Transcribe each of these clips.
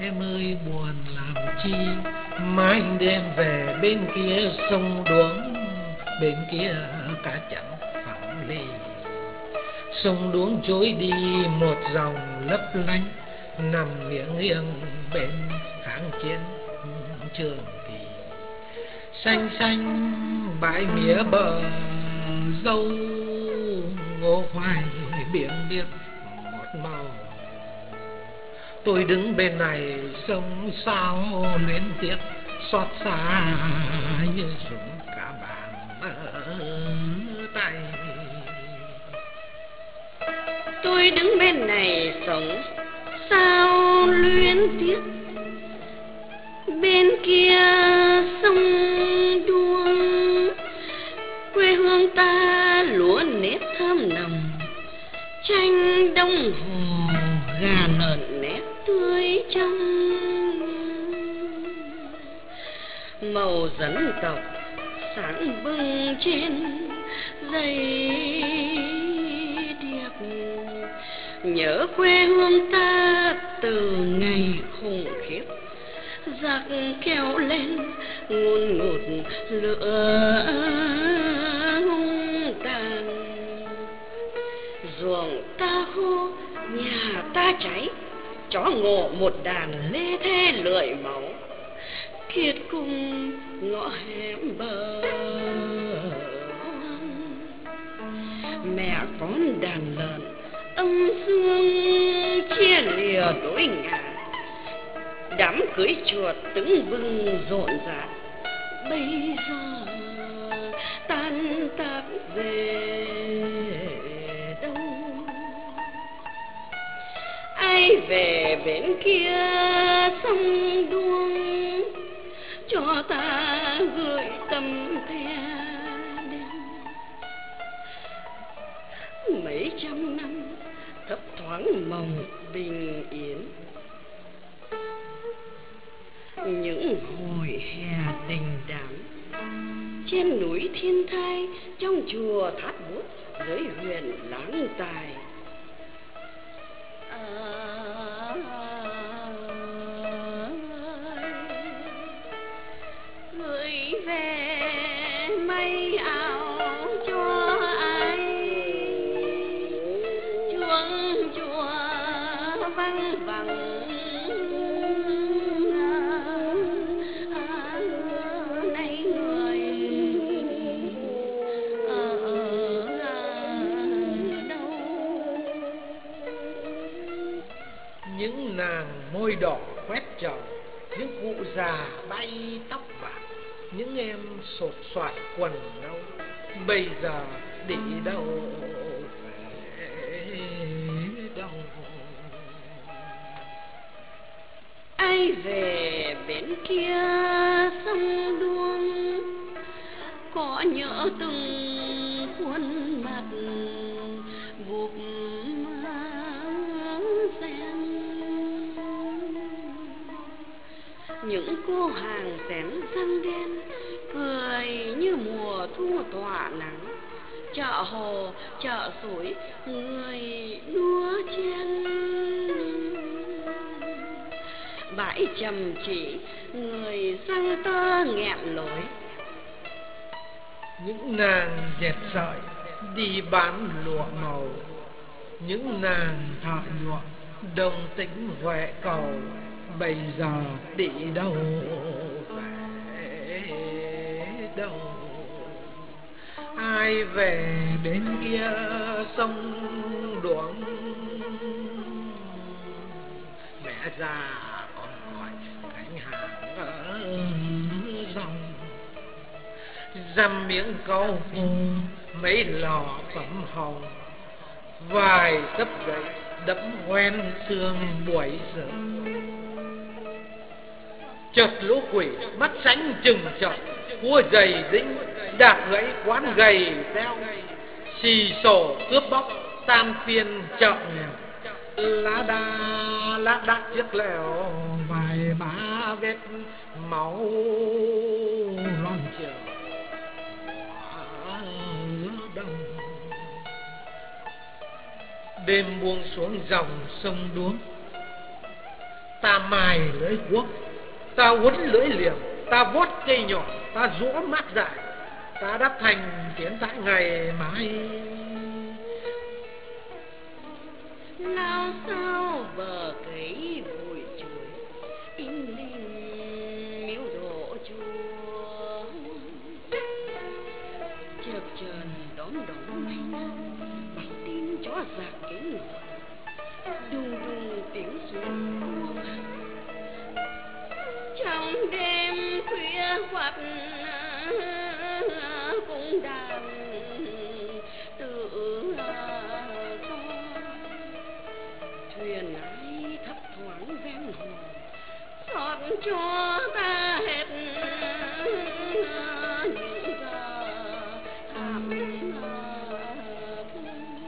Em ơi buồn làm chi, mai đêm về bên kia sông Đuống, bên kia cá chẳng phẳng lì. Sông Đuống trôi đi một dòng lấp lánh, nằm nghiêng nghiêng bên kháng chiến Trường Kỳ. Xanh xanh bãi mía bờ dâu, ngô khoai biển biếc một màu. Tôi đứng bên này sông sao luyến tiếc, xót xa như súng cả bàn tay. Tôi đứng bên này sống sao luyến tiếc, bên kia sông Đuống quê hương ta lúa nếp thơm nồng, chanh đông hồ gà lợn nét tươi trong, màu dân tộc sáng bừng trên dây điệp. Nhớ quê hương ta từ ngày khủng khiếp, giặc kéo lên ngùn ngụt lửa hung tàn. Ruộng ta khô, nhà ta cháy, chó ngộ một đàn lê thê lưỡi máu, kiệt cùng ngõ hẻm bờ hoang. Mẹ con đàn lợn âm dương chia lìa đôi ngả, đám cưới chuột tưng bừng rộn rã. Bây giờ tan tác về đâu? Ai về bên kia sông Đuống cho ta gửi tấm the đen. Mấy trăm năm thấp thoáng mộng bình yên, những hồi hè đình đám trên núi Thiên Thai, trong chùa Thát Bút, dưới huyện Láng Tài. Gửi về mây áo cho ai, chuông chùa văng vẳng nay người ở đâu. Những nàng môi đỏ quét trời, những cụ già bay tóc bạc, những em sột soạt quần nâu, bây giờ đi đâu về đâu? Ai về bên kia sông Đuống có nhớ từng khuôn mặt buộc sen, những cô hàng xén răng đen cười như mùa thu tỏa nắng. Chợ hồ chợ suối người đua chen, bãi trầm chỉ người răng tơ nghẹn lối. Những nàng dệt sợi đi bán lụa màu, những nàng thợ nhuộm đồng tính huệ cầu, bây giờ đi đâu về đâu? Ai về bên kia sông Đuống, mẹ già còn gọi gánh hàng ở dòng, dăm miếng câu phu mấy lò phẩm hồng, vài sấp gậy đẫm hoen xương buổi giờ. Chợt lũ quỷ mắt sánh chừng chợt, cua giày đinh đạp gãy quán gầy teo, xì sổ cướp bóc tan phiên chợ nghèo. Lác đác chiếc lèo vài ba vết máu loan chiều đông. Đêm buông xuống dòng sông Đuống, Ta mài lưỡi cuốc, ta uốn lưỡi liềm, ta vót cây nhỏ, ta rũa mát dại, ta đắp thành tiếng tái ngày mai. Lao sao bờ cấy bụi chuối, im lìm miếu đổ chùa. Chợp chờn đón đón mây nắng, báo tin chó giặc cánh ngọt, đùng đùng tiếng xuồng buông. Trong đêm khuya khoắt cũng đàn tự do. Thuyền ái thấp thoáng ven hồ, xót cho ta hết những giờ thảm thương.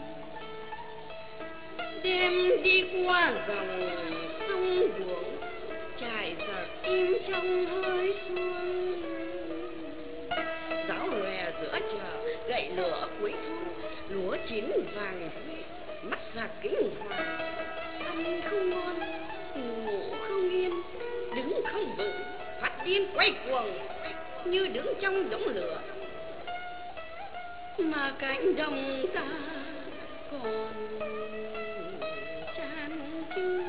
Đêm đi qua dòng sông buồn, trải giặc im trong hơi xuông. Giáo lòe giữa chợ, gậy lửa cuối thu, lúa chín vàng rơi, mắt giặc kinh hoàng. Ăn không ngon, ngủ không yên, đứng không vững, phát điên quay cuồng như đứng trong đống lửa. Mà cánh đồng ta còn chan chứa.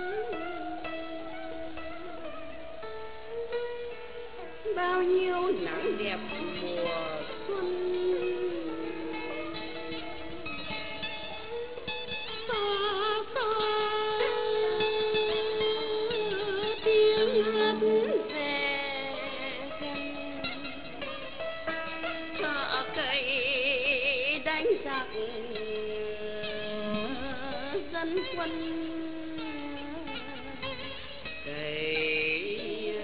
Bao nhiêu nắng đẹp mùa xuân, xa xa tiếng hát về gần. Chợ cây đánh giặc dân quân, cây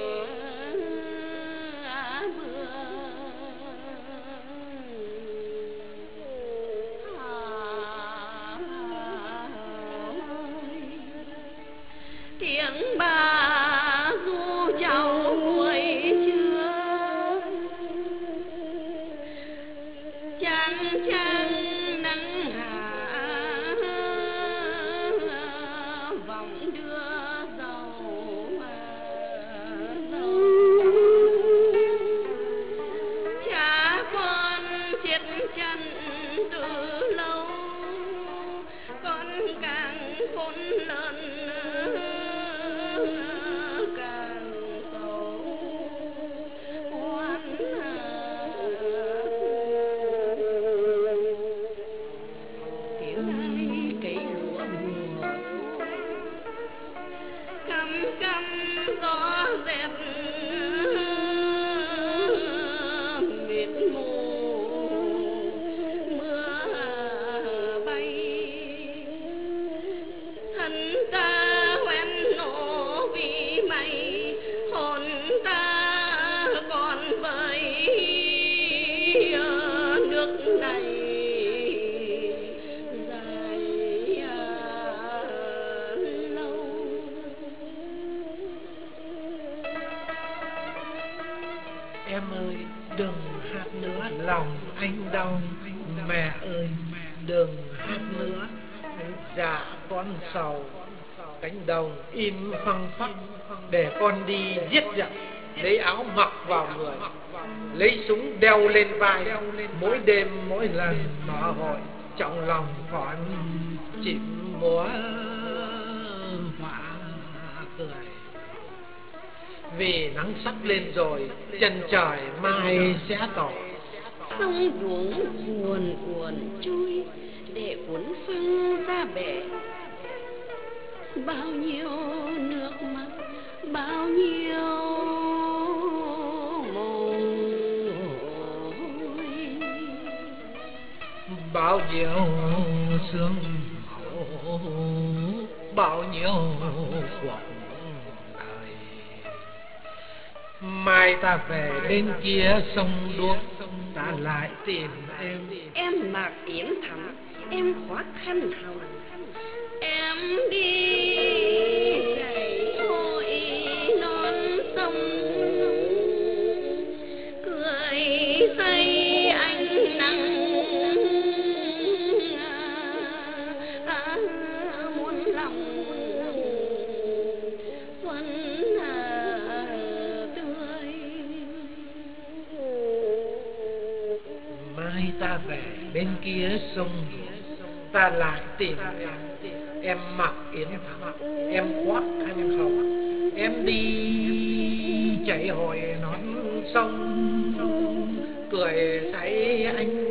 tiếng bà ru chào buổi trưa. Chang chang nắng hạ vòng đưa dầu dầu. Cha con chết chân từ lâu, con càng khốn lớn càng sầu oan. Tiếng ai cấy lúa mùa thu, căm căm gió rét mịt mù mưa bay. Thân ta hoen nổ vì mày, hồn ta còn với nước này dài lâu. Em ơi đừng hát nữa lòng anh đau. Mẹ ơi đừng hát nữa, dạ con sầu. Cánh đồng im phăng phắc, để con đi giết giặc, lấy áo mặc vào người, lấy súng đeo lên vai. Mỗi đêm mỗi lần mở hội, trong lòng con chìm múa hoa cười. Vì nắng sắp lên rồi, chân trời mai sẽ tỏ. Sông đuống cuồn cuộn trôi, để cuốn phăng ra bể. Bao nhiêu nước mắt, bao nhiêu mồ hôi, bao nhiêu sương máu, bao nhiêu cuộc đời. Mai ta về bên kia sông Đuống, ta lại tìm em. em mặc yếm thắm, em khoác khăn hồng, em đi gầy hội non sông, cười say ánh nắng muôn lòng. mai ta về bên kia sông ta lại tìm em mặc yến thắm, em khoác khăn hồng, em đi chạy hồi nón sông, cười say anh